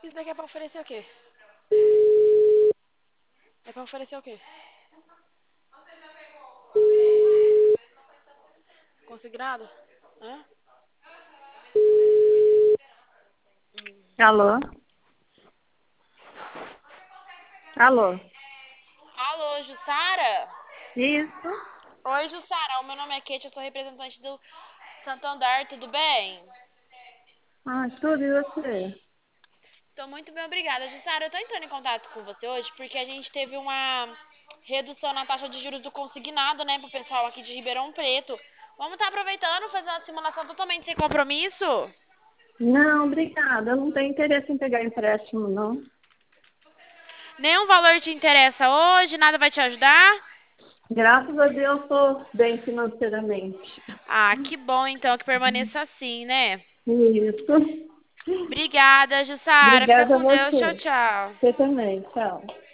Isso daqui é pra oferecer o quê? É pra oferecer o quê? Consignado? Hã? Alô? Alô? Alô, Jussara? Isso? Oi, Jussara. O meu nome é Kate, eu sou representante do Santander, tudo bem? Ah, tudo e você? Tô muito bem, obrigada. Jussara, eu tô entrando em contato com você hoje porque a gente teve uma redução na taxa de juros do consignado, né, pro pessoal aqui de Ribeirão Preto. Vamos estar aproveitando, fazer uma simulação totalmente sem compromisso? Não, obrigada. Eu não tenho interesse em pegar empréstimo, não. Nenhum valor te interessa hoje, nada vai te ajudar? Graças a Deus, estou bem financeiramente. Ah, que bom então que permaneça assim, né? Isso. Obrigada, Jussara. Fica Obrigada a com Deus. Tchau, você. tchau. Você também. Tchau.